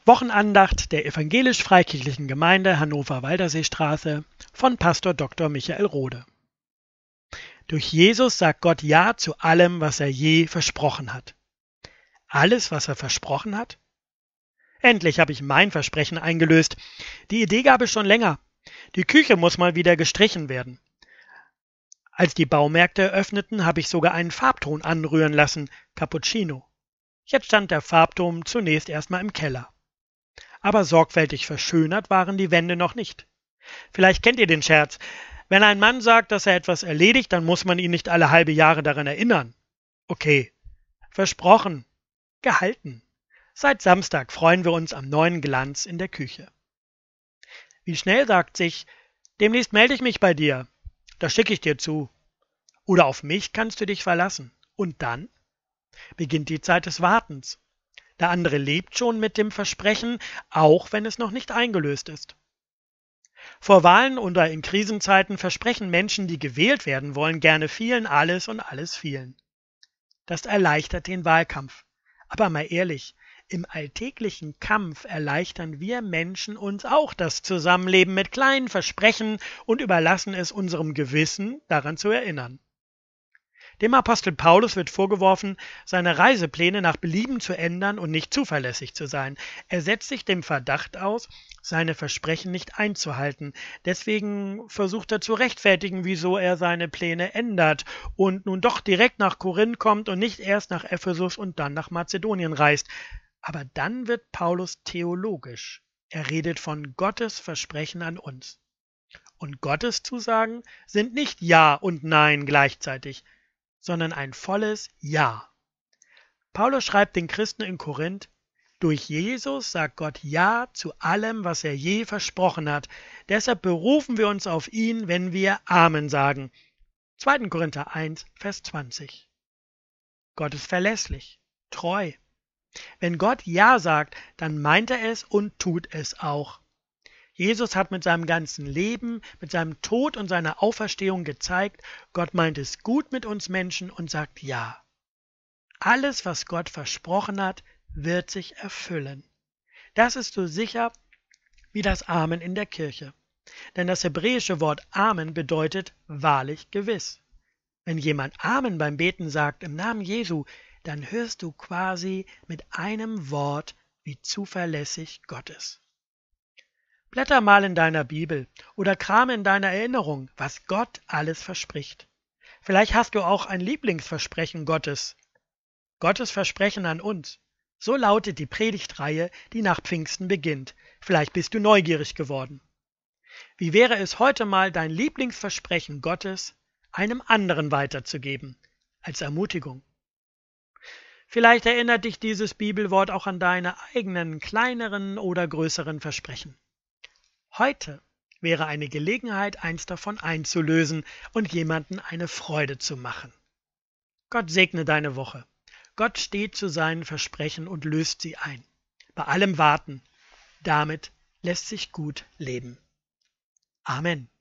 Wochenandacht der Evangelisch-Freikirchlichen Gemeinde Hannover-Walderseestraße von Pastor Dr. Michael Rohde. Durch Jesus sagt Gott Ja zu allem, was er je versprochen hat. Alles, was er versprochen hat? Endlich habe ich mein Versprechen eingelöst. Die Idee gab es schon länger. Die Küche muss mal wieder gestrichen werden. Als die Baumärkte öffneten, habe ich sogar einen Farbton anrühren lassen, Cappuccino. Jetzt stand der Farbton zunächst erstmal im Keller. Aber sorgfältig verschönert waren die Wände noch nicht. Vielleicht kennt ihr den Scherz. Wenn ein Mann sagt, dass er etwas erledigt, dann muss man ihn nicht alle halbe Jahre daran erinnern. Okay, versprochen, gehalten. Seit Samstag freuen wir uns am neuen Glanz in der Küche. Wie schnell sagt sich, demnächst melde ich mich bei dir, das schicke ich dir zu. Oder auf mich kannst du dich verlassen. Und dann beginnt die Zeit des Wartens. Der andere lebt schon mit dem Versprechen, auch wenn es noch nicht eingelöst ist. Vor Wahlen oder in Krisenzeiten versprechen Menschen, die gewählt werden wollen, gerne vielen alles und alles vielen. Das erleichtert den Wahlkampf. Aber mal ehrlich, im alltäglichen Kampf erleichtern wir Menschen uns auch das Zusammenleben mit kleinen Versprechen und überlassen es unserem Gewissen, daran zu erinnern. Dem Apostel Paulus wird vorgeworfen, seine Reisepläne nach Belieben zu ändern und nicht zuverlässig zu sein. Er setzt sich dem Verdacht aus, seine Versprechen nicht einzuhalten. Deswegen versucht er zu rechtfertigen, wieso er seine Pläne ändert und nun doch direkt nach Korinth kommt und nicht erst nach Ephesus und dann nach Mazedonien reist. Aber dann wird Paulus theologisch. Er redet von Gottes Versprechen an uns. Und Gottes Zusagen sind nicht Ja und Nein gleichzeitig, sondern ein volles Ja. Paulus schreibt den Christen in Korinth, durch Jesus sagt Gott Ja zu allem, was er je versprochen hat. Deshalb berufen wir uns auf ihn, wenn wir Amen sagen. 2. Korinther 1, Vers 20. Gott ist verlässlich, treu. Wenn Gott Ja sagt, dann meint er es und tut es auch. Jesus hat mit seinem ganzen Leben, mit seinem Tod und seiner Auferstehung gezeigt, Gott meint es gut mit uns Menschen und sagt Ja. Alles, was Gott versprochen hat, wird sich erfüllen. Das ist so sicher wie das Amen in der Kirche. Denn das hebräische Wort Amen bedeutet wahrlich gewiss. Wenn jemand Amen beim Beten sagt im Namen Jesu, dann hörst du quasi mit einem Wort, wie zuverlässig Gott ist. Blätter mal in deiner Bibel oder krame in deiner Erinnerung, was Gott alles verspricht. Vielleicht hast du auch ein Lieblingsversprechen Gottes. Gottes Versprechen an uns. So lautet die Predigtreihe, die nach Pfingsten beginnt. Vielleicht bist du neugierig geworden. Wie wäre es heute mal, dein Lieblingsversprechen Gottes einem anderen weiterzugeben, als Ermutigung? Vielleicht erinnert dich dieses Bibelwort auch an deine eigenen kleineren oder größeren Versprechen. Heute wäre eine Gelegenheit, eins davon einzulösen und jemanden eine Freude zu machen. Gott segne deine Woche. Gott steht zu seinen Versprechen und löst sie ein. Bei allem Warten. Damit lässt sich gut leben. Amen.